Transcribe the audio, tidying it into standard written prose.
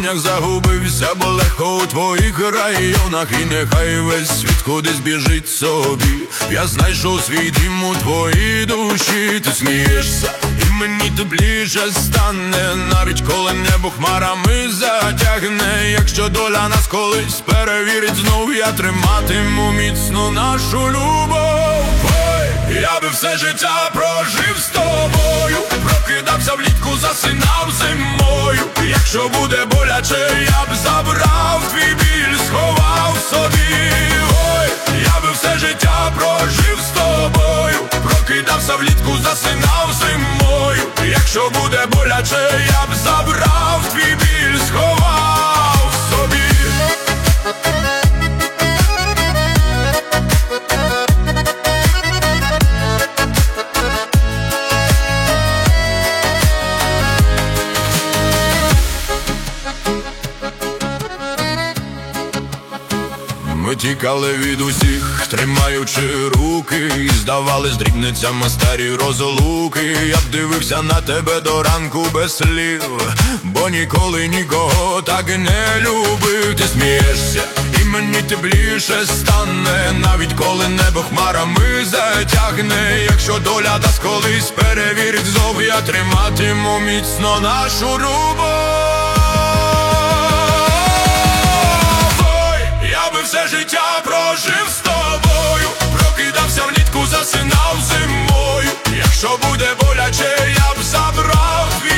долонях загубився, бо легко у твоїх районах. І нехай весь світ кудись біжить собі, я знайшов свій дім у твоїй душі. Ти смієшся, і мені тепліше стане, навіть коли небо хмарами затягне. Якщо доля нас колись перевірить знов, я триматиму міцно нашу любов. Ой, я би все життя прожив з тобою, прокидався влітку, засинав зимою. Якщо буде боляче, я б забрав твій біль, сховав собі. Ой, я би все життя прожив з тобою, прокидався влітку, засинав зимою. Якщо буде боляче, я б забрав твій біль, сховав собі. Ми тікали від усіх, тримаючи руки, і здавались дрібницями старі розлуки. Я б дивився на тебе до ранку без слів, бо ніколи нікого так не любив. Ти смієшся, і мені тепліше стане, навіть коли небо хмарами затягне. Якщо доля дасть колись перевірить знов, я триматиму міцно нашу любов. Все життя прожив з тобою, прокидався влітку, засинав зимою. Якщо буде боляче, я б забрав твій